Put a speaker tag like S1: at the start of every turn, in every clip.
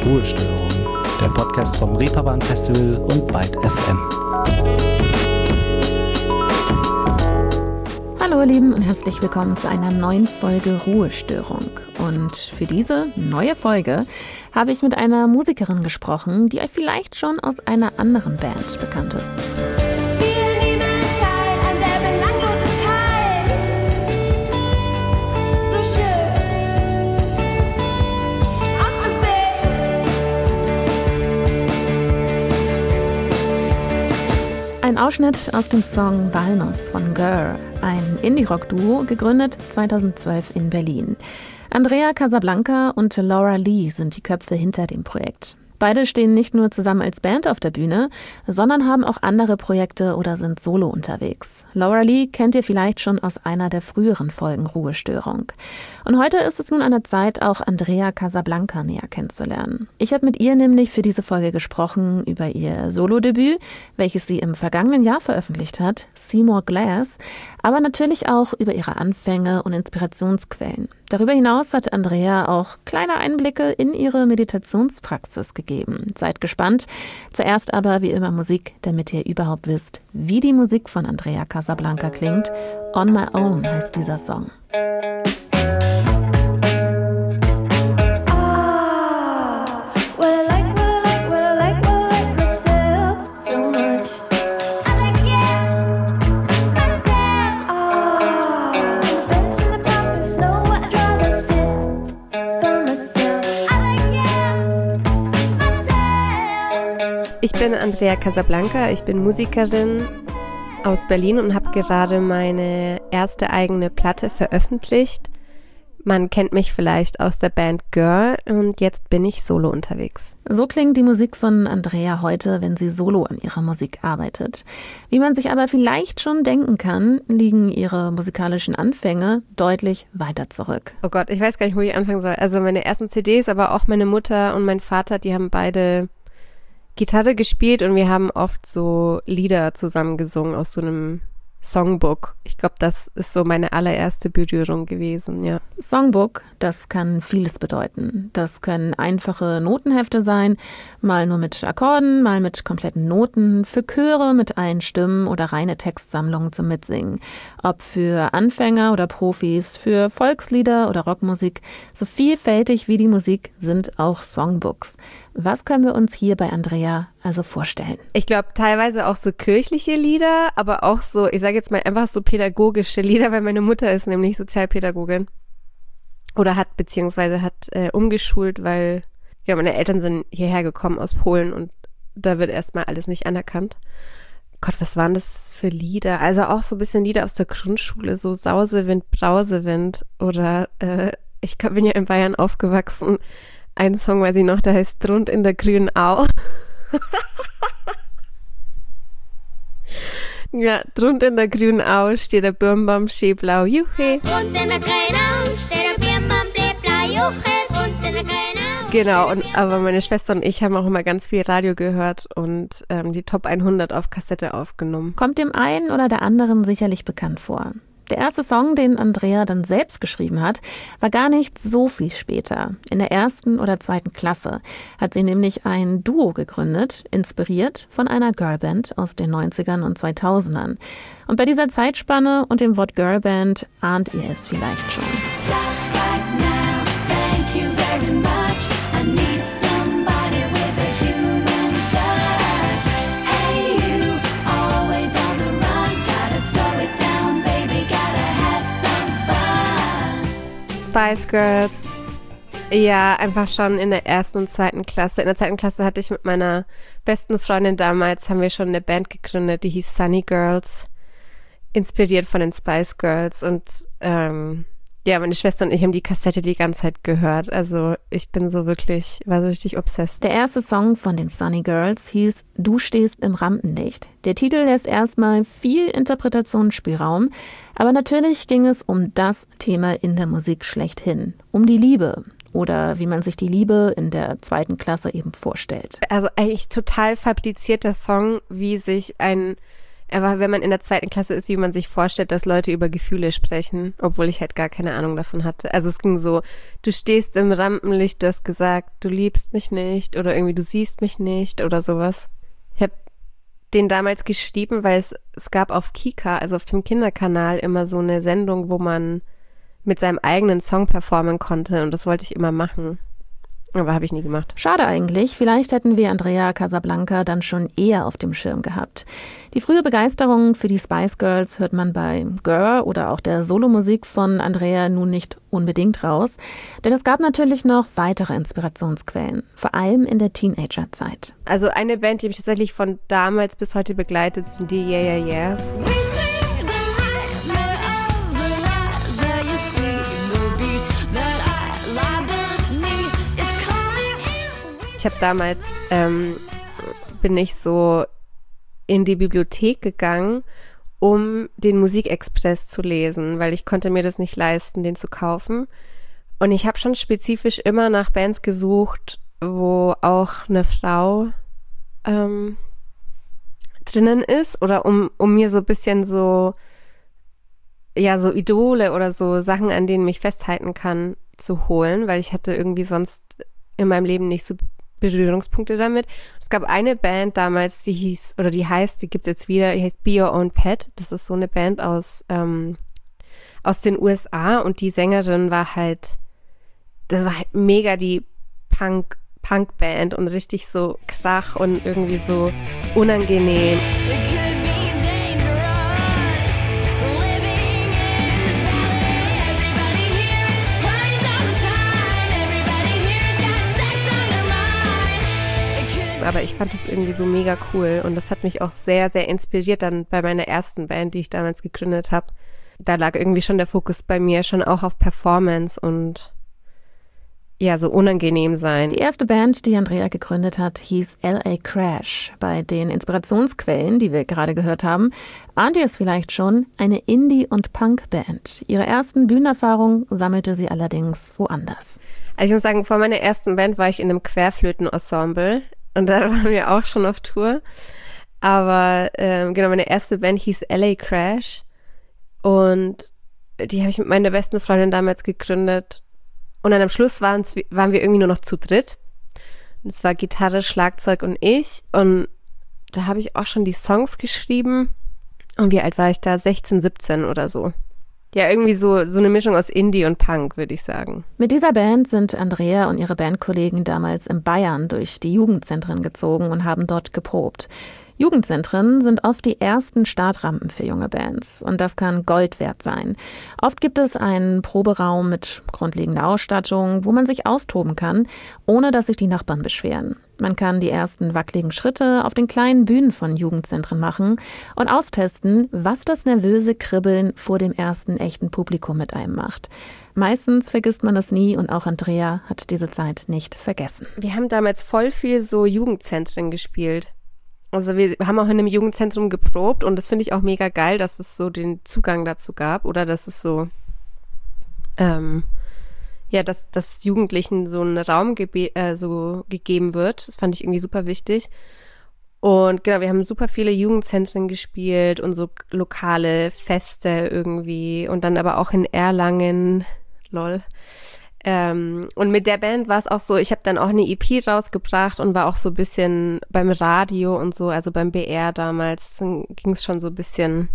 S1: Ruhestörung, der Podcast vom Reeperbahn Festival und Byte FM.
S2: Hallo ihr Lieben und herzlich willkommen zu einer neuen Folge Ruhestörung. Und für diese neue Folge habe ich mit einer Musikerin gesprochen, die euch vielleicht schon aus einer anderen Band bekannt ist. Ein Ausschnitt aus dem Song Walnuss von Girl, ein Indie-Rock-Duo, gegründet 2012 in Berlin. Andrea Casablanca und Laura Lee sind die Köpfe hinter dem Projekt. Beide stehen nicht nur zusammen als Band auf der Bühne, sondern haben auch andere Projekte oder sind solo unterwegs. Laura Lee kennt ihr vielleicht schon aus einer der früheren Folgen Ruhestörung. Und heute ist es nun an der Zeit, auch Andrea Casablanca näher kennenzulernen. Ich habe mit ihr nämlich für diese Folge gesprochen über ihr Solodebüt, welches sie im vergangenen Jahr veröffentlicht hat, Seymour Glass, aber natürlich auch über ihre Anfänge und Inspirationsquellen. Darüber hinaus hat Andrea auch kleine Einblicke in ihre Meditationspraxis gegeben. Seid gespannt. Zuerst aber wie immer Musik, damit ihr überhaupt wisst, wie die Musik von Andrea Casablanca klingt. On My Own heißt dieser Song.
S3: Ich bin Andrea Casablanca, ich bin Musikerin aus Berlin und habe gerade meine erste eigene Platte veröffentlicht. Man kennt mich vielleicht aus der Band Girl und jetzt bin ich solo unterwegs.
S2: So klingt die Musik von Andrea heute, wenn sie solo an ihrer Musik arbeitet. Wie man sich aber vielleicht schon denken kann, liegen ihre musikalischen Anfänge deutlich weiter zurück.
S3: Oh Gott, ich weiß gar nicht, wo ich anfangen soll. Also meine ersten CDs, aber auch meine Mutter und mein Vater, die haben beide Gitarre gespielt und wir haben oft so Lieder zusammen gesungen aus so einem Songbook. Ich glaube, das ist so meine allererste Berührung gewesen, ja.
S2: Songbook, das kann vieles bedeuten. Das können einfache Notenhefte sein, mal nur mit Akkorden, mal mit kompletten Noten, für Chöre mit allen Stimmen oder reine Textsammlungen zum Mitsingen. Ob für Anfänger oder Profis, für Volkslieder oder Rockmusik, so vielfältig wie die Musik sind auch Songbooks. Was können wir uns hier bei Andrea also vorstellen?
S3: Ich glaube, teilweise auch so kirchliche Lieder, aber auch so, ich sage jetzt mal einfach so pädagogische Lieder, weil meine Mutter ist nämlich Sozialpädagogin oder hat umgeschult, weil ja, meine Eltern sind hierher gekommen aus Polen und da wird erstmal alles nicht anerkannt. Gott, was waren das für Lieder? Also auch so ein bisschen Lieder aus der Grundschule, so Sausewind, Brausewind oder ich bin ja in Bayern aufgewachsen. Ein Song weiß ich noch, der heißt Drund in der grünen Au. Ja, drund in der grünen Au steht der Birnbaum schneeblau, juhe.
S4: Drund in der grünen Au steht der Birnbaum schneeblau, juhe. Drund in der grünen Au.
S3: Genau, aber meine Schwester und ich haben auch immer ganz viel Radio gehört und die Top 100 auf Kassette aufgenommen.
S2: Kommt dem einen oder der anderen sicherlich bekannt vor. Der erste Song, den Andrea dann selbst geschrieben hat, war gar nicht so viel später. In der 1. oder 2. Klasse hat sie nämlich ein Duo gegründet, inspiriert von einer Girlband aus den 90ern und 2000ern. Und bei dieser Zeitspanne und dem Wort Girlband ahnt ihr es vielleicht schon.
S5: Stop right now, thank you very much. I need somebody with a human touch. Hey you, always on the run, gotta slow it down, baby, gotta have some fun.
S3: Spice Girls. Ja, einfach schon in der 1. und 2. Klasse. In der 2. Klasse hatte ich mit meiner besten Freundin damals, haben wir schon eine Band gegründet, die hieß Sunny Girls, inspiriert von den Spice Girls. Und ja, meine Schwester und ich haben die Kassette die ganze Zeit gehört. Also ich war so richtig obsessed.
S2: Der erste Song von den Sunny Girls hieß Du stehst im Rampenlicht. Der Titel lässt erstmal viel Interpretationsspielraum, aber natürlich ging es um das Thema in der Musik schlechthin, um die Liebe. Oder wie man sich die Liebe in der 2. Klasse eben vorstellt.
S3: Also eigentlich total fabrizierter Song, wie sich ein Aber wenn man in der 2. Klasse ist, wie man sich vorstellt, dass Leute über Gefühle sprechen, obwohl ich halt gar keine Ahnung davon hatte. Also es ging so, du stehst im Rampenlicht, du hast gesagt, du liebst mich nicht oder irgendwie du siehst mich nicht oder sowas. Ich habe den damals geschrieben, weil es gab auf Kika, also auf dem Kinderkanal, immer so eine Sendung, wo man mit seinem eigenen Song performen konnte und das wollte ich immer machen. Aber habe ich nie gemacht.
S2: Schade eigentlich, vielleicht hätten wir Andrea Casablanca dann schon eher auf dem Schirm gehabt. Die frühe Begeisterung für die Spice Girls hört man bei Girl oder auch der Solomusik von Andrea nun nicht unbedingt raus, denn es gab natürlich noch weitere Inspirationsquellen, vor allem in der Teenagerzeit.
S3: Also eine Band, die mich tatsächlich von damals bis heute begleitet, sind die Yeah Yeah Yeahs. Ich habe damals, bin ich so in die Bibliothek gegangen, um den Musikexpress zu lesen, weil ich konnte mir das nicht leisten, den zu kaufen. Und ich habe schon spezifisch immer nach Bands gesucht, wo auch eine Frau drinnen ist oder um mir so ein bisschen so, ja, so Idole oder so Sachen, an denen mich festhalten kann, zu holen, weil ich hatte irgendwie sonst in meinem Leben nicht so Berührungspunkte damit. Es gab eine Band damals, die hieß, oder die heißt, die gibt's jetzt wieder, die heißt Be Your Own Pet. Das ist so eine Band aus den USA und die Sängerin war halt, das war halt mega die Punk-Band und richtig so Krach und irgendwie so unangenehm. Aber ich fand das irgendwie so mega cool und das hat mich auch sehr, sehr inspiriert dann bei meiner ersten Band, die ich damals gegründet habe. Da lag irgendwie schon der Fokus bei mir schon auch auf Performance und ja, so unangenehm sein.
S2: Die erste Band, die Andrea gegründet hat, hieß LA Crash. Bei den Inspirationsquellen, die wir gerade gehört haben, ahnt ihr es vielleicht schon, eine Indie- und Punk-Band. Ihre ersten Bühnenerfahrungen sammelte sie allerdings woanders.
S3: Also ich muss sagen, vor meiner ersten Band war ich in einem Querflöten-Ensemble. Und da waren wir auch schon auf Tour. Aber genau, meine erste Band hieß LA Crash. Und die habe ich mit meiner besten Freundin damals gegründet. Und dann am Schluss waren wir irgendwie nur noch zu dritt. Und es war Gitarre, Schlagzeug und ich. Und da habe ich auch schon die Songs geschrieben. Und wie alt war ich da? 16, 17 oder so. Ja, irgendwie so eine Mischung aus Indie und Punk, würde ich sagen.
S2: Mit dieser Band sind Andrea und ihre Bandkollegen damals in Bayern durch die Jugendzentren gezogen und haben dort geprobt. Jugendzentren sind oft die ersten Startrampen für junge Bands und das kann Gold wert sein. Oft gibt es einen Proberaum mit grundlegender Ausstattung, wo man sich austoben kann, ohne dass sich die Nachbarn beschweren. Man kann die ersten wackeligen Schritte auf den kleinen Bühnen von Jugendzentren machen und austesten, was das nervöse Kribbeln vor dem ersten echten Publikum mit einem macht. Meistens vergisst man das nie und auch Andrea hat diese Zeit nicht vergessen.
S3: Wir haben damals voll viel so Jugendzentren gespielt. Also wir haben auch in einem Jugendzentrum geprobt und das finde ich auch mega geil, dass es so den Zugang dazu gab oder dass es so, dass Jugendlichen so einen Raum so gegeben wird. Das fand ich irgendwie super wichtig. Und genau, wir haben super viele Jugendzentren gespielt und so lokale Feste irgendwie und dann aber auch in Erlangen, lol. Und mit der Band war es auch so, ich habe dann auch eine EP rausgebracht und war auch so ein bisschen beim Radio und so, also beim BR damals, dann ging es schon so ein bisschen,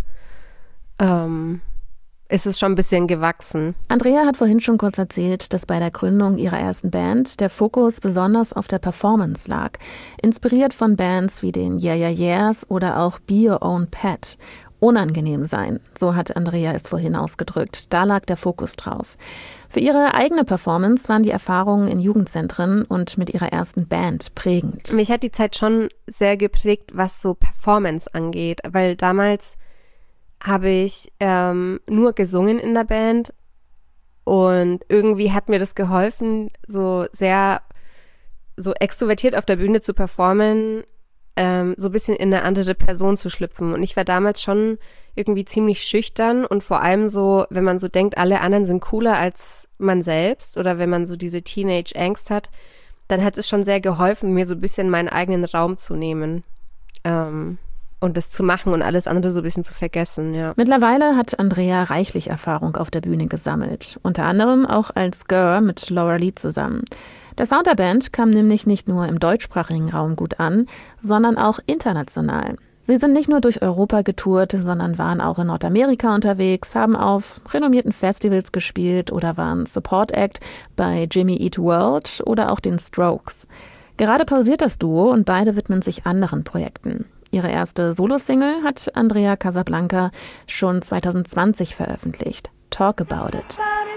S3: ist es schon ein bisschen gewachsen.
S2: Andrea hat vorhin schon kurz erzählt, dass bei der Gründung ihrer ersten Band der Fokus besonders auf der Performance lag, inspiriert von Bands wie den Yeah Yeah Yeahs oder auch Be Your Own Pet. Unangenehm sein, so hat Andrea es vorhin ausgedrückt. Da lag der Fokus drauf. Für ihre eigene Performance waren die Erfahrungen in Jugendzentren und mit ihrer ersten Band prägend.
S3: Mich hat die Zeit schon sehr geprägt, was so Performance angeht, weil damals habe ich nur gesungen in der Band und irgendwie hat mir das geholfen, so sehr so extrovertiert auf der Bühne zu performen, so ein bisschen in eine andere Person zu schlüpfen. Und ich war damals schon irgendwie ziemlich schüchtern und vor allem so, wenn man so denkt, alle anderen sind cooler als man selbst oder wenn man so diese Teenage-Angst hat, dann hat es schon sehr geholfen, mir so ein bisschen meinen eigenen Raum zu nehmen. und das zu machen und alles andere so ein bisschen zu vergessen, ja.
S2: Mittlerweile hat Andrea reichlich Erfahrung auf der Bühne gesammelt, unter anderem auch als Girl mit Laura Lee zusammen. Der Sound der Band kam nämlich nicht nur im deutschsprachigen Raum gut an, sondern auch international. Sie sind nicht nur durch Europa getourt, sondern waren auch in Nordamerika unterwegs, haben auf renommierten Festivals gespielt oder waren Support Act bei Jimmy Eat World oder auch den Strokes. Gerade pausiert das Duo und beide widmen sich anderen Projekten. Ihre erste Solo-Single hat Andrea Casablanca schon 2020 veröffentlicht. Talk About It.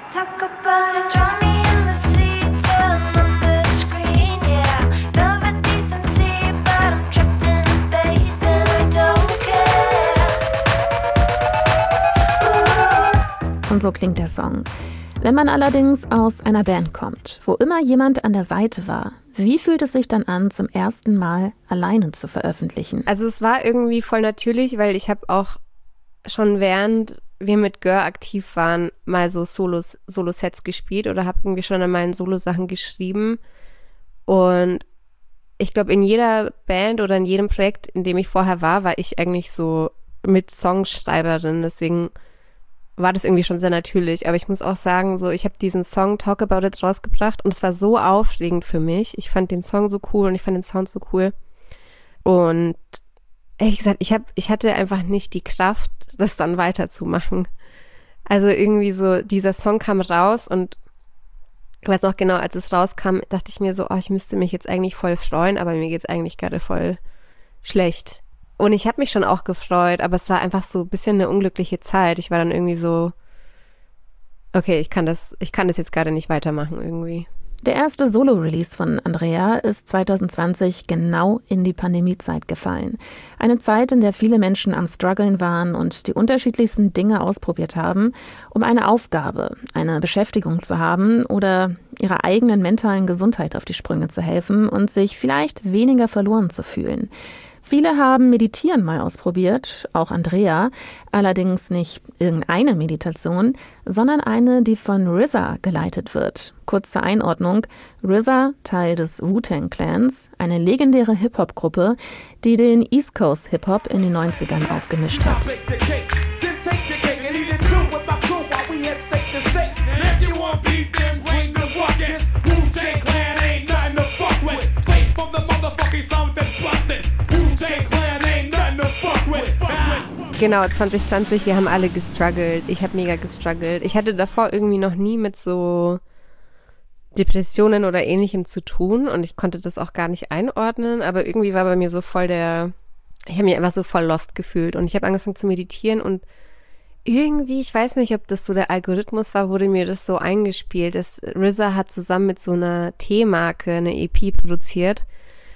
S2: Und so klingt der Song. Wenn man allerdings aus einer Band kommt, wo immer jemand an der Seite war, wie fühlt es sich dann an, zum ersten Mal alleine zu veröffentlichen?
S3: Also es war irgendwie voll natürlich, weil ich habe auch schon während wir mit Gör aktiv waren, mal so Solo-Sets gespielt oder habe irgendwie schon an meinen Solo-Sachen geschrieben. Und ich glaube, in jeder Band oder in jedem Projekt, in dem ich vorher war ich eigentlich so mit Songschreiberin. Deswegen war das irgendwie schon sehr natürlich. Aber ich muss auch sagen, so ich habe diesen Song Talk About It rausgebracht und es war so aufregend für mich. Ich fand den Song so cool und ich fand den Sound so cool. Und ehrlich gesagt, ich hatte einfach nicht die Kraft, das dann weiterzumachen. Also irgendwie so, dieser Song kam raus und ich weiß noch genau, als es rauskam, dachte ich mir so, ich müsste mich jetzt eigentlich voll freuen, aber mir geht's eigentlich gerade voll schlecht. Und ich habe mich schon auch gefreut, aber es war einfach so ein bisschen eine unglückliche Zeit. Ich war dann irgendwie so, okay, ich kann das jetzt gerade nicht weitermachen irgendwie.
S2: Der erste Solo-Release von Andrea ist 2020 genau in die Pandemiezeit gefallen. Eine Zeit, in der viele Menschen am Struggeln waren und die unterschiedlichsten Dinge ausprobiert haben, um eine Aufgabe, eine Beschäftigung zu haben oder ihrer eigenen mentalen Gesundheit auf die Sprünge zu helfen und sich vielleicht weniger verloren zu fühlen. Viele haben Meditieren mal ausprobiert, auch Andrea, allerdings nicht irgendeine Meditation, sondern eine, die von RZA geleitet wird. Kurz zur Einordnung, RZA, Teil des Wu-Tang Clans, eine legendäre Hip-Hop-Gruppe, die den East Coast Hip-Hop in den 90ern aufgemischt hat.
S3: Genau, 2020, wir haben alle gestruggelt. Ich habe mega gestruggelt. Ich hatte davor irgendwie noch nie mit so Depressionen oder Ähnlichem zu tun und ich konnte das auch gar nicht einordnen, aber irgendwie war bei mir so voll ich habe mich einfach so voll lost gefühlt und ich habe angefangen zu meditieren und irgendwie, ich weiß nicht, ob das so der Algorithmus war, wurde mir das so eingespielt. RZA hat zusammen mit so einer Teemarke eine EP produziert,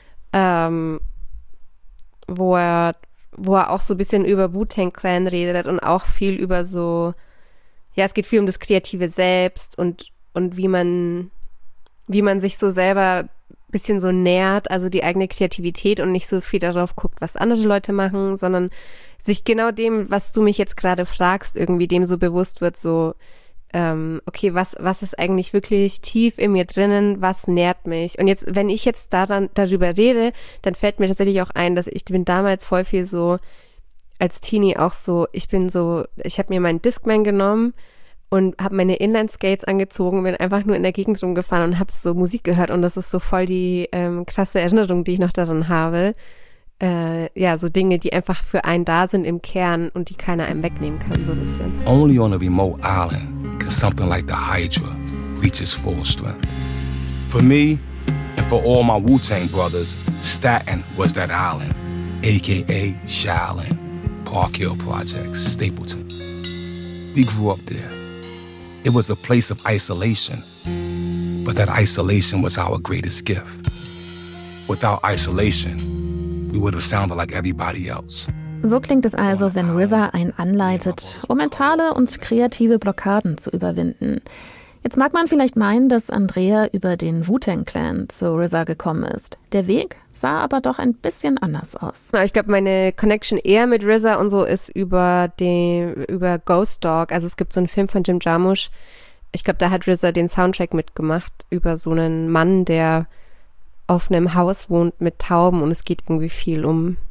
S3: wo er auch so ein bisschen über Wu-Tang Clan redet und auch viel über so, ja, es geht viel um das kreative Selbst und wie man sich so selber ein bisschen so nährt, also die eigene Kreativität und nicht so viel darauf guckt, was andere Leute machen, sondern sich genau dem, was du mich jetzt gerade fragst, irgendwie dem so bewusst wird, so, okay, was ist eigentlich wirklich tief in mir drinnen, was nährt mich? Und jetzt, wenn ich jetzt darüber rede, dann fällt mir tatsächlich auch ein, dass ich bin damals voll viel so, als Teenie auch so, ich habe mir meinen Discman genommen und habe meine Inline-Skates angezogen, bin einfach nur in der Gegend rumgefahren und habe so Musik gehört und das ist so voll die krasse Erinnerung, die ich noch daran habe. Ja, so Dinge, die einfach für einen da sind im Kern und die keiner einem wegnehmen kann, so ein bisschen.
S6: Only on a remote island can something like the Hydra reach its full strength. For me, and for all my Wu-Tang brothers, Staten was that island, a.k.a. Shaolin, Park Hill Projects, Stapleton. We grew up there. It was a place of isolation, but that isolation was our greatest gift. Without isolation, we would have sounded like everybody else.
S2: So klingt es also, wenn RZA einen anleitet, um mentale und kreative Blockaden zu überwinden. Jetzt mag man vielleicht meinen, dass Andrea über den Wu-Tang Clan zu RZA gekommen ist. Der Weg sah aber doch ein bisschen anders aus.
S3: Ich glaube, meine Connection eher mit RZA und so ist über Ghost Dog. Also es gibt so einen Film von Jim Jarmusch. Ich glaube, da hat RZA den Soundtrack mitgemacht über so einen Mann, der auf einem Haus wohnt mit Tauben und es geht irgendwie viel um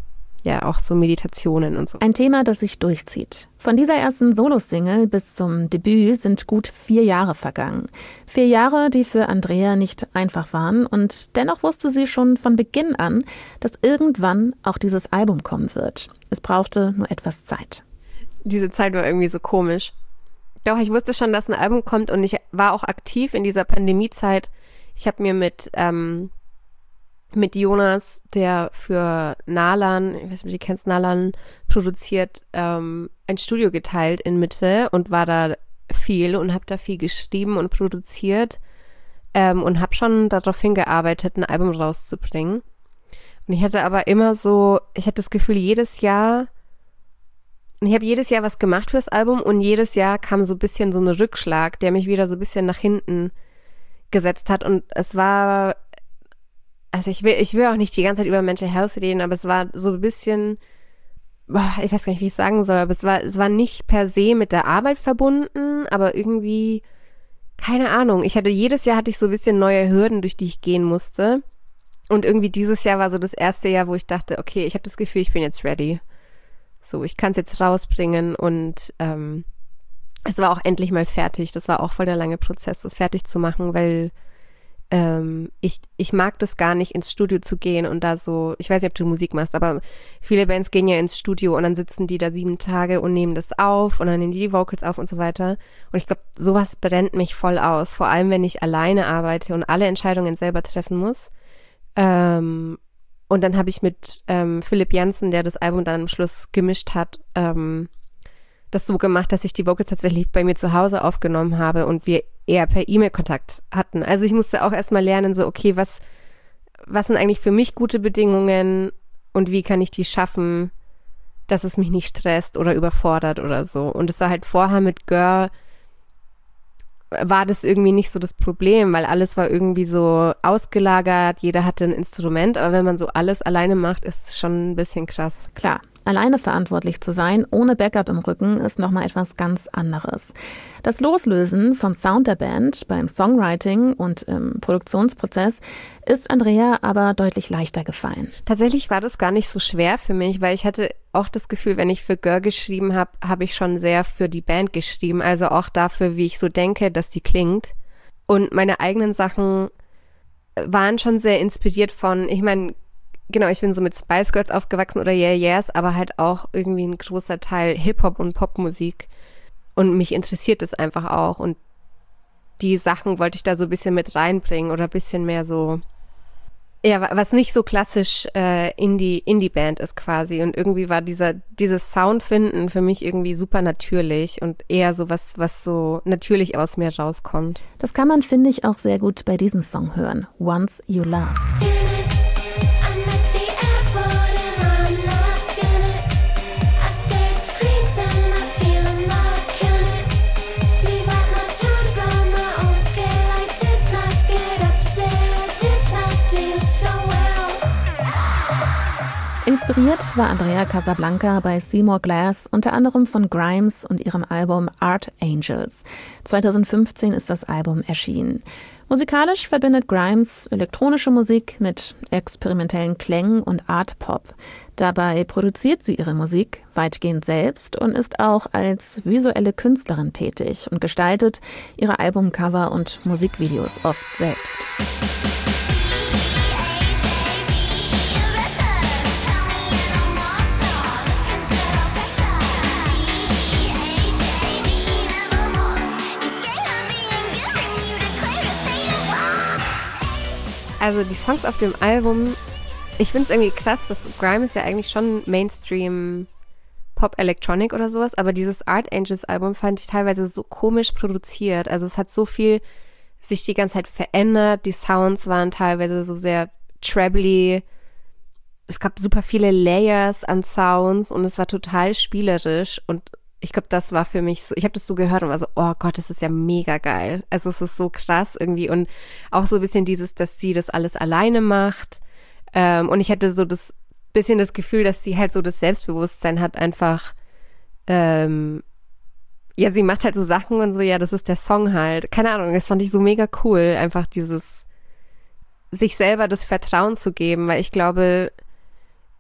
S3: ja auch so Meditationen und so.
S2: Ein Thema, das sich durchzieht. Von dieser ersten Solosingle bis zum Debüt sind gut 4 Jahre vergangen. 4 Jahre, die für Andrea nicht einfach waren und dennoch wusste sie schon von Beginn an, dass irgendwann auch dieses Album kommen wird. Es brauchte nur etwas Zeit.
S3: Diese Zeit war irgendwie so komisch. Doch, ich wusste schon, dass ein Album kommt und ich war auch aktiv in dieser Pandemiezeit. Ich habe mir mit Jonas, der für Nalan, ich weiß nicht, ob du kennst, Nalan produziert, ein Studio geteilt in Mitte und war da viel und habe da viel geschrieben und produziert und habe schon darauf hingearbeitet, ein Album rauszubringen. Und ich hatte aber immer so, ich hatte das Gefühl, jedes Jahr was gemacht fürs Album und jedes Jahr kam so ein bisschen so ein Rückschlag, der mich wieder so ein bisschen nach hinten gesetzt hat und es war, also ich will auch nicht die ganze Zeit über Mental Health reden, aber es war so ein bisschen, ich weiß gar nicht, wie ich es sagen soll, aber es war nicht per se mit der Arbeit verbunden, aber irgendwie, keine Ahnung, jedes Jahr hatte ich so ein bisschen neue Hürden, durch die ich gehen musste und irgendwie dieses Jahr war so das erste Jahr, wo ich dachte, okay, ich habe das Gefühl, ich bin jetzt ready. So, ich kann es jetzt rausbringen und es war auch endlich mal fertig. Das war auch voll der lange Prozess, das fertig zu machen, weil ich mag das gar nicht, ins Studio zu gehen und da so, ich weiß nicht, ob du Musik machst, aber viele Bands gehen ja ins Studio und dann sitzen die da 7 Tage und nehmen das auf und dann nehmen die Vocals auf und so weiter. Und ich glaube, sowas brennt mich voll aus, vor allem wenn ich alleine arbeite und alle Entscheidungen selber treffen muss. Und dann habe ich mit Philipp Jansen, der das Album dann am Schluss gemischt hat, das so gemacht, dass ich die Vocals tatsächlich bei mir zu Hause aufgenommen habe und wir eher per E-Mail-Kontakt hatten. Also ich musste auch erstmal lernen, so okay, was sind eigentlich für mich gute Bedingungen und wie kann ich die schaffen, dass es mich nicht stresst oder überfordert oder so. Und es war halt vorher mit Gör, war das irgendwie nicht so das Problem, weil alles war irgendwie so ausgelagert, jeder hatte ein Instrument, aber wenn man so alles alleine macht, ist es schon ein bisschen krass.
S2: Klar, alleine verantwortlich zu sein, ohne Backup im Rücken, ist nochmal etwas ganz anderes. Das Loslösen vom Sound der Band beim Songwriting und im Produktionsprozess ist Andrea aber deutlich leichter gefallen.
S3: Tatsächlich war das gar nicht so schwer für mich, weil ich hatte auch das Gefühl, wenn ich für Gör geschrieben habe, habe ich schon sehr für die Band geschrieben, also auch dafür, wie ich so denke, dass die klingt. Und meine eigenen Sachen waren schon sehr inspiriert von, ich meine, genau, ich bin so mit Spice Girls aufgewachsen oder Yeah Yeahs, aber halt auch irgendwie ein großer Teil Hip-Hop und Popmusik. Und mich interessiert es einfach auch. Und die Sachen wollte ich da so ein bisschen mit reinbringen oder ein bisschen mehr so, ja, was nicht so klassisch Indie-Band ist quasi. Und irgendwie war dieses Soundfinden für mich irgendwie super natürlich und eher so was so natürlich aus mir rauskommt.
S2: Das kann man, finde ich, auch sehr gut bei diesem Song hören. Once You Love. Inspiriert war Andrea Casablanca bei Seymour Glass unter anderem von Grimes und ihrem Album Art Angels. 2015 ist das Album erschienen. Musikalisch verbindet Grimes elektronische Musik mit experimentellen Klängen und Art Pop. Dabei produziert sie ihre Musik weitgehend selbst und ist auch als visuelle Künstlerin tätig und gestaltet ihre Albumcover und Musikvideos oft selbst.
S3: Also die Songs auf dem Album, ich finde es irgendwie krass, dass Grime ist ja eigentlich schon Mainstream Pop Electronic oder sowas, aber dieses Art Angels Album fand ich teilweise so komisch produziert. Also es hat so viel sich die ganze Zeit verändert, die Sounds waren teilweise so sehr trebly, es gab super viele Layers an Sounds und es war total spielerisch und ich glaube, das war für mich so, ich habe das so gehört und war so, oh Gott, das ist ja mega geil. Also es ist so krass irgendwie und auch so ein bisschen dieses, dass sie das alles alleine macht. Und ich hatte so das bisschen das Gefühl, dass sie halt so das Selbstbewusstsein hat, einfach, ja, sie macht halt so Sachen und so, ja, das ist der Song halt. Keine Ahnung, das fand ich so mega cool, einfach dieses, sich selber das Vertrauen zu geben, weil ich glaube,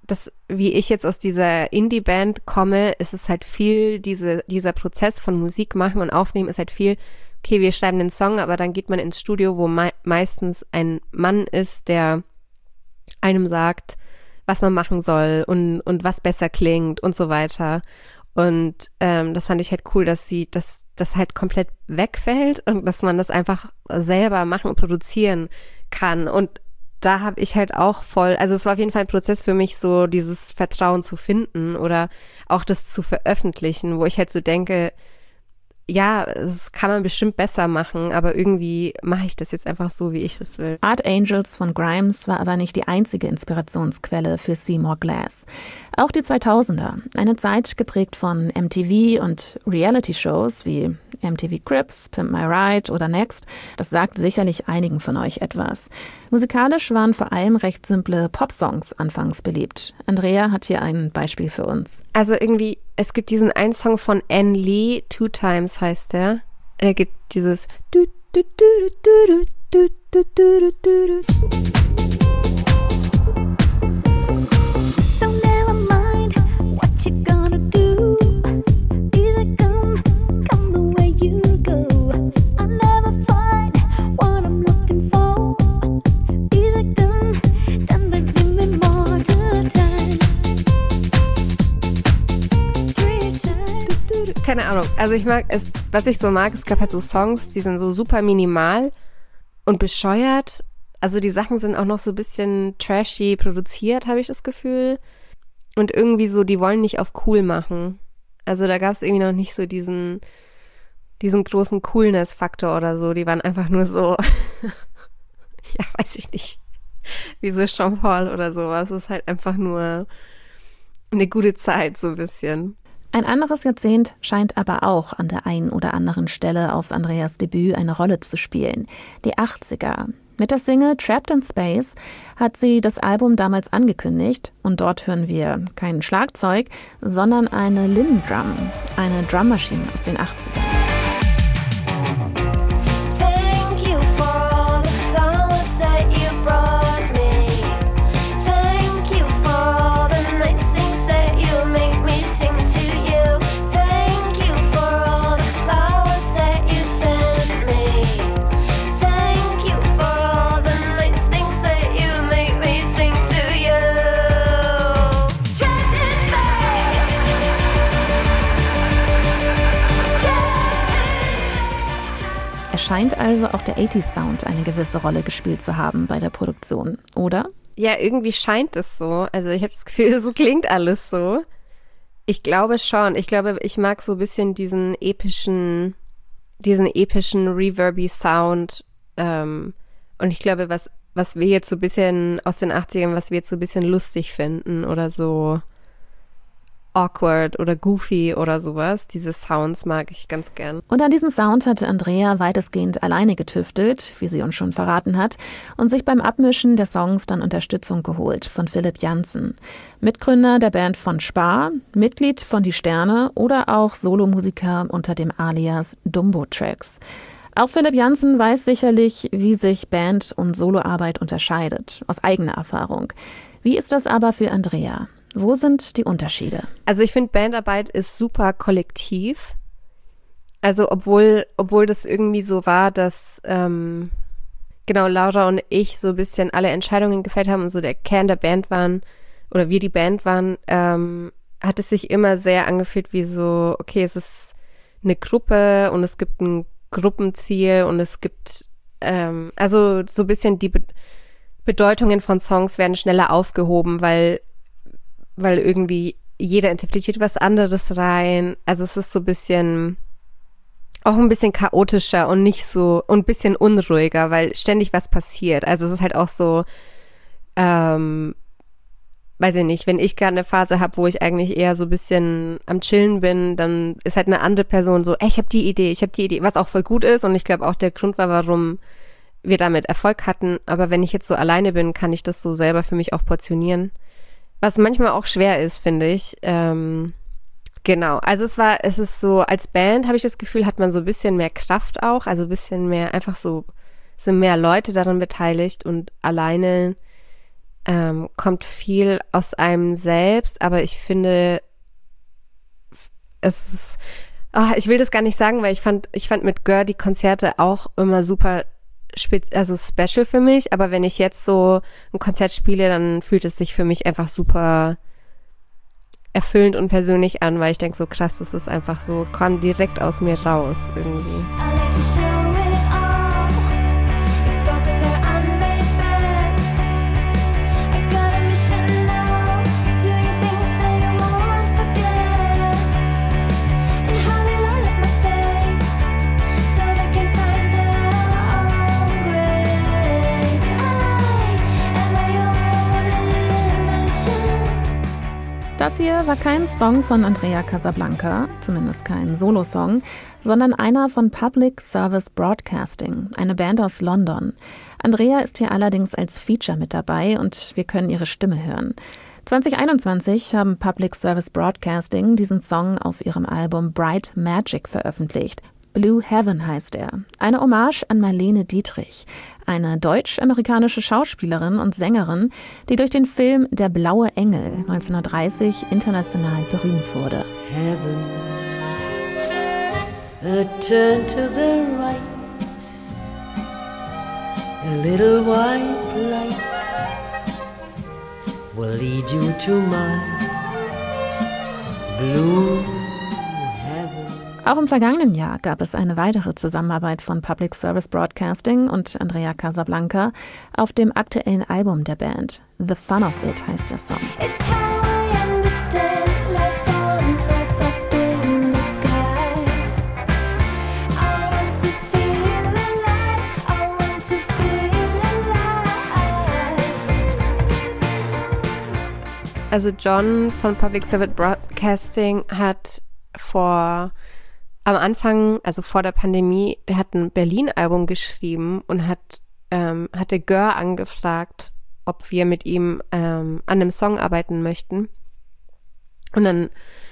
S3: wie ich jetzt aus dieser Indie-Band komme, ist es halt viel, dieser Prozess von Musik machen und aufnehmen ist halt viel, okay, wir schreiben den Song, aber dann geht man ins Studio, wo meistens ein Mann ist, der einem sagt, was man machen soll und was besser klingt und so weiter. Und das fand ich halt cool, dass das halt komplett wegfällt und dass man das einfach selber machen und produzieren kann. Und da habe ich halt auch also es war auf jeden Fall ein Prozess für mich, so dieses Vertrauen zu finden oder auch das zu veröffentlichen, wo ich halt so denke, ja, das kann man bestimmt besser machen, aber irgendwie mache ich das jetzt einfach so, wie ich das will.
S2: Art Angels von Grimes war aber nicht die einzige Inspirationsquelle für Seymour Glass. Auch die 2000er, eine Zeit geprägt von MTV und Reality-Shows wie MTV Cribs, Pimp My Ride oder Next, das sagt sicherlich einigen von euch etwas. Musikalisch waren vor allem recht simple Popsongs anfangs beliebt. Andrea hat hier ein Beispiel für uns.
S3: Also irgendwie, es gibt diesen einen Song von Anne Lee, Two Times heißt der. Er gibt dieses
S5: So never mind what you gonna do. Easy come the way you go. I never find what I'm looking for. Easy come, then give me more time. 3 times.
S3: Keine Ahnung, also ich mag es, was ich so mag, es gab halt so Songs, die sind so super minimal und bescheuert. Also die Sachen sind auch noch so ein bisschen trashy produziert, habe ich das Gefühl. Und irgendwie so, die wollen nicht auf cool machen. Also da gab es irgendwie noch nicht so diesen großen Coolness-Faktor oder so. Die waren einfach nur so, ja, weiß ich nicht, wie so Sean Paul oder sowas. Es ist halt einfach nur eine gute Zeit, so ein bisschen.
S2: Ein anderes Jahrzehnt scheint aber auch an der einen oder anderen Stelle auf Andreas Debüt eine Rolle zu spielen. Die 80er. Mit der Single Trapped in Space hat sie das Album damals angekündigt und dort hören wir kein Schlagzeug, sondern eine Linn-Drum, eine Drummaschine aus den 80ern.
S5: Thank you for all the flowers that you brought me. Thank you for all the nice things that you make me sing to you. Thank you for all the flowers that you sent me. Thank you for all the nice things that you make me sing to you. Trapped in space.
S2: Es scheint also auch der 80s-Sound eine gewisse Rolle gespielt zu haben bei der Produktion, oder?
S3: Ja, irgendwie scheint es so. Also ich habe das Gefühl, so klingt alles so. Ich glaube schon. Ich glaube, ich mag so ein bisschen diesen epischen reverby Sound. Und ich glaube, was wir jetzt so ein bisschen aus den 80ern, was wir jetzt so ein bisschen lustig finden oder so awkward oder goofy oder sowas, diese Sounds mag ich ganz gern.
S2: Und an diesem Sound hatte Andrea weitestgehend alleine getüftelt, wie sie uns schon verraten hat, und sich beim Abmischen der Songs dann Unterstützung geholt von Philipp Jansen, Mitgründer der Band von Spar, Mitglied von Die Sterne oder auch Solomusiker unter dem Alias Dumbo Tracks. Auch Philipp Jansen weiß sicherlich, wie sich Band- und Soloarbeit unterscheidet, aus eigener Erfahrung. Wie ist das aber für Andrea? Wo sind die Unterschiede?
S3: Also ich finde, Bandarbeit ist super kollektiv. Also obwohl das irgendwie so war, dass genau Laura und ich so ein bisschen alle Entscheidungen gefällt haben und so der Kern der Band waren oder wir die Band waren, hat es sich immer sehr angefühlt wie so, okay, es ist eine Gruppe und es gibt ein Gruppenziel und es gibt also so ein bisschen die Bedeutungen von Songs werden schneller aufgehoben, weil irgendwie jeder interpretiert was anderes rein. Also es ist so ein bisschen, auch ein bisschen chaotischer und nicht so, und ein bisschen unruhiger, weil ständig was passiert. Also es ist halt auch so, weiß ich nicht, wenn ich gerade eine Phase habe, wo ich eigentlich eher so ein bisschen am Chillen bin, dann ist halt eine andere Person so, ey, ich habe die Idee, was auch voll gut ist und ich glaube auch der Grund war, warum wir damit Erfolg hatten. Aber wenn ich jetzt so alleine bin, kann ich das so selber für mich auch portionieren. Was manchmal auch schwer ist, finde ich. Genau, also es ist so, als Band habe ich das Gefühl, hat man so ein bisschen mehr Kraft auch, also ein bisschen mehr, einfach so, sind mehr Leute daran beteiligt und alleine kommt viel aus einem selbst, aber ich finde, es ist, ich will das gar nicht sagen, weil ich fand mit Girl die Konzerte auch immer super special für mich, aber wenn ich jetzt so ein Konzert spiele, dann fühlt es sich für mich einfach super erfüllend und persönlich an, weil ich denke so krass, das ist einfach so, kam direkt aus mir raus irgendwie.
S5: I like to show it all, exposing their unmade beds. I got a mission now, doing things they won't forget, and how they light up my face, so they can find their own grace. I am my own invention.
S2: Das hier war kein Song von Andrea Casablanca, zumindest kein Solosong, sondern einer von Public Service Broadcasting, eine Band aus London. Andrea ist hier allerdings als Feature mit dabei und wir können ihre Stimme hören. 2021 haben Public Service Broadcasting diesen Song auf ihrem Album Bright Magic veröffentlicht. Blue Heaven heißt er. Eine Hommage an Marlene Dietrich, eine deutsch-amerikanische Schauspielerin und Sängerin, die durch den Film Der blaue Engel 1930 international berühmt wurde.
S7: Heaven, a turn to the right, a little white light will lead you to my blue heaven.
S2: Auch im vergangenen Jahr gab es eine weitere Zusammenarbeit von Public Service Broadcasting und Andrea Casablanca auf dem aktuellen Album der Band. The Fun of It heißt der Song.
S5: It's how I understand life on earth up in the sky. I want to feel alive. I want to feel alive.
S3: Also John von Public Service Broadcasting hat am Anfang, also vor der Pandemie, der hat ein Berlin-Album geschrieben und hatte Gör angefragt, ob wir mit ihm an einem Song arbeiten möchten. Und dann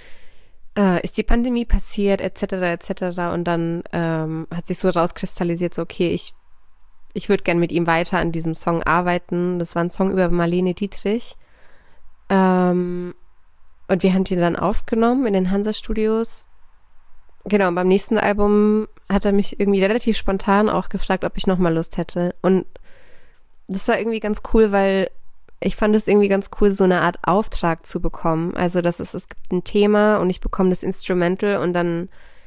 S3: ist die Pandemie passiert, etc. Und dann hat sich so rauskristallisiert, so okay, ich würde gern mit ihm weiter an diesem Song arbeiten. Das war ein Song über Marlene Dietrich. Und wir haben den dann aufgenommen in den Hansa-Studios. Genau, und beim nächsten Album hat er mich irgendwie relativ spontan auch gefragt, ob ich nochmal Lust hätte. Und das war irgendwie ganz cool, weil ich fand es irgendwie ganz cool, so eine Art Auftrag zu bekommen. Also es gibt ein Thema und ich bekomme das Instrumental und dann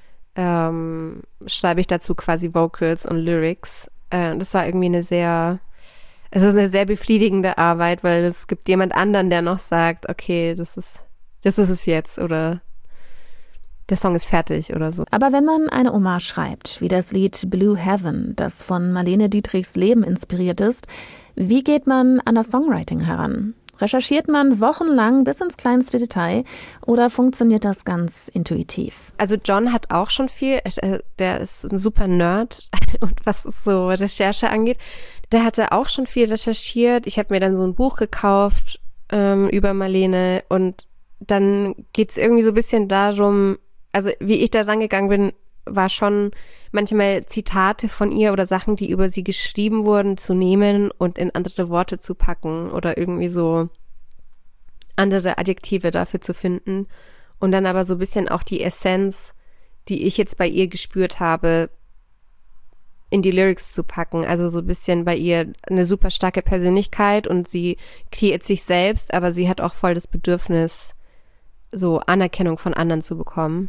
S3: schreibe ich dazu quasi Vocals und Lyrics. Das war irgendwie eine sehr befriedigende Arbeit, weil es gibt jemand anderen, der noch sagt, okay, das ist es jetzt oder der Song ist fertig oder so.
S2: Aber wenn man eine Hommage schreibt, wie das Lied Blue Heaven, das von Marlene Dietrichs Leben inspiriert ist, wie geht man an das Songwriting heran? Recherchiert man wochenlang bis ins kleinste Detail oder funktioniert das ganz intuitiv?
S3: Also John hat auch schon viel, der ist ein super Nerd und was so Recherche angeht, der hatte auch schon viel recherchiert. Ich habe mir dann so ein Buch gekauft über Marlene und dann geht es irgendwie so ein bisschen darum, also wie ich da rangegangen bin, war schon manchmal Zitate von ihr oder Sachen, die über sie geschrieben wurden, zu nehmen und in andere Worte zu packen oder irgendwie so andere Adjektive dafür zu finden und dann aber so ein bisschen auch die Essenz, die ich jetzt bei ihr gespürt habe, in die Lyrics zu packen. Also so ein bisschen bei ihr eine super starke Persönlichkeit und sie kreiert sich selbst, aber sie hat auch voll das Bedürfnis, so Anerkennung von anderen zu bekommen.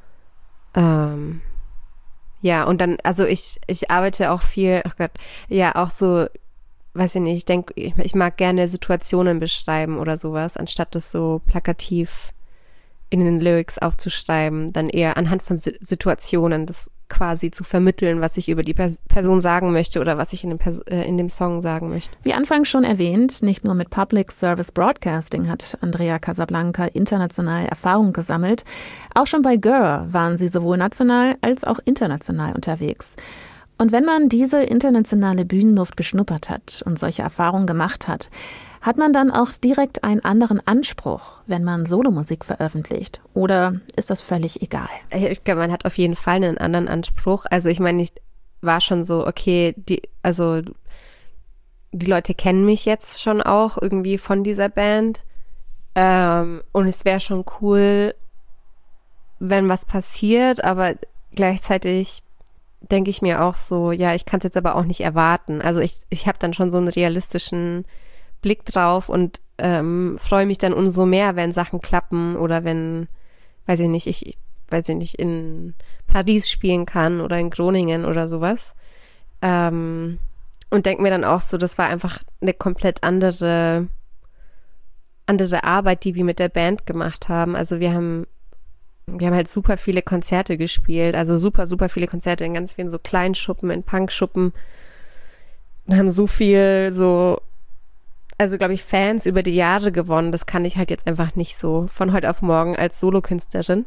S3: Ja, und dann, also ich arbeite auch viel, oh Gott, ja, auch so, weiß ich nicht, ich denke, ich mag gerne Situationen beschreiben oder sowas, anstatt das so plakativ in den Lyrics aufzuschreiben, dann eher anhand von Situationen das quasi zu vermitteln, was ich über die Person sagen möchte oder was ich in dem Song sagen möchte.
S2: Wie anfangs schon erwähnt, nicht nur mit Public Service Broadcasting hat Andrea Casablanca international Erfahrung gesammelt. Auch schon bei Gör waren sie sowohl national als auch international unterwegs. Und wenn man diese internationale Bühnenluft geschnuppert hat und solche Erfahrungen gemacht hat, hat man dann auch direkt einen anderen Anspruch, wenn man Solomusik veröffentlicht? Oder ist das völlig egal?
S3: Ich glaube, man hat auf jeden Fall einen anderen Anspruch. Also ich meine, ich war schon so, okay, die Leute kennen mich jetzt schon auch irgendwie von dieser Band. Und es wäre schon cool, wenn was passiert, aber gleichzeitig denke ich mir auch so, ja, ich kann es jetzt aber auch nicht erwarten. Also ich habe dann schon so einen realistischen Blick drauf und freue mich dann umso mehr, wenn Sachen klappen oder wenn, weiß ich nicht, in Paris spielen kann oder in Groningen oder sowas. Und denke mir dann auch so, das war einfach eine komplett andere Arbeit, die wir mit der Band gemacht haben. Also wir haben halt super viele Konzerte gespielt, also super, super viele Konzerte in ganz vielen so Kleinschuppen, in Punkschuppen und haben so viel also glaube ich, Fans über die Jahre gewonnen. Das kann ich halt jetzt einfach nicht so von heute auf morgen als Solokünstlerin.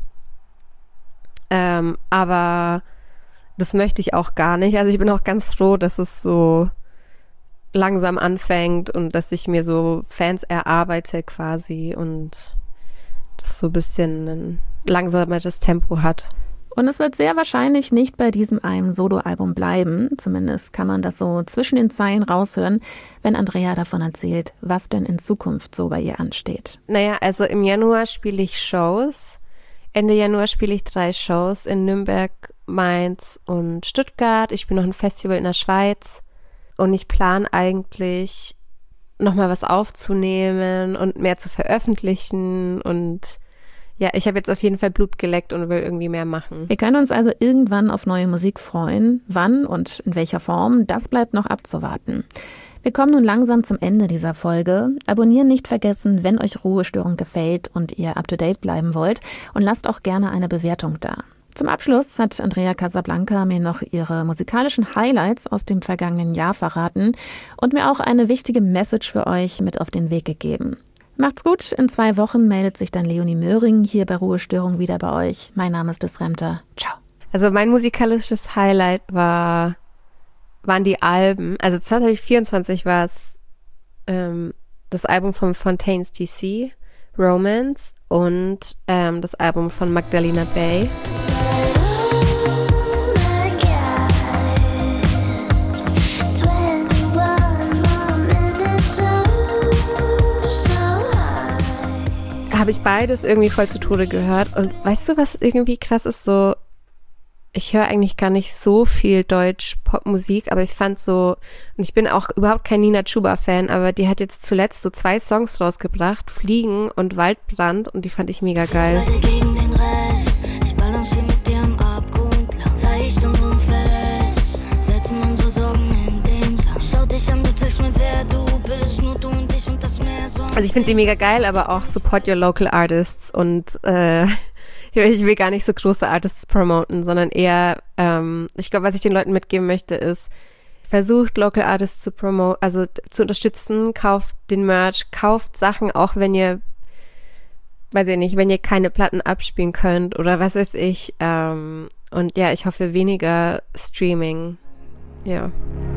S3: Aber das möchte ich auch gar nicht. Also ich bin auch ganz froh, dass es so langsam anfängt und dass ich mir so Fans erarbeite quasi und das so ein bisschen ein langsameres Tempo hat.
S2: Und es wird sehr wahrscheinlich nicht bei diesem einen Soloalbum bleiben. Zumindest kann man das so zwischen den Zeilen raushören, wenn Andrea davon erzählt, was denn in Zukunft so bei ihr ansteht.
S3: Naja, also im Januar spiele ich Shows. Ende Januar spiele ich 3 Shows in Nürnberg, Mainz und Stuttgart. Ich spiele noch ein Festival in der Schweiz. Und ich plane eigentlich nochmal was aufzunehmen und mehr zu veröffentlichen und ja, ich habe jetzt auf jeden Fall Blut geleckt und will irgendwie mehr machen.
S2: Wir können uns also irgendwann auf neue Musik freuen. Wann und in welcher Form, das bleibt noch abzuwarten. Wir kommen nun langsam zum Ende dieser Folge. Abonnieren nicht vergessen, wenn euch Ruhestörung gefällt und ihr up-to-date bleiben wollt. Und lasst auch gerne eine Bewertung da. Zum Abschluss hat Andrea Casablanca mir noch ihre musikalischen Highlights aus dem vergangenen Jahr verraten und mir auch eine wichtige Message für euch mit auf den Weg gegeben. Macht's gut, in 2 Wochen meldet sich dann Leonie Möhring hier bei Ruhestörung wieder bei euch. Mein Name ist Des Remter. Ciao.
S3: Also mein musikalisches Highlight waren die Alben. Also 2024 war es das Album von Fontaines DC, Romance, und das Album von Magdalena Bay. Habe ich beides irgendwie voll zu Tode gehört. Und weißt du, was irgendwie krass ist? So, ich höre eigentlich gar nicht so viel Deutsch-Popmusik, aber ich fand so, und ich bin auch überhaupt kein Nina Chuba-Fan, aber die hat jetzt zuletzt so 2 Songs rausgebracht, Fliegen und Waldbrand, und die fand ich mega geil.
S5: Beide gegen den Rest, ich balanciere mit dir am Abgrund, leicht und unverletzt, setzen unsere Sorgen in den Sand. Schau dich an, du zeigst mir, wer du bist, nur du und ich und das Meer.
S3: Also ich finde sie mega geil, aber auch support your local artists und ich will gar nicht so große Artists promoten, sondern eher, ich glaube, was ich den Leuten mitgeben möchte, ist, versucht local artists zu promoten, also zu unterstützen, kauft den Merch, kauft Sachen, auch wenn ihr, weiß ich nicht, wenn ihr keine Platten abspielen könnt oder was weiß ich, und ja, ich hoffe weniger Streaming, ja.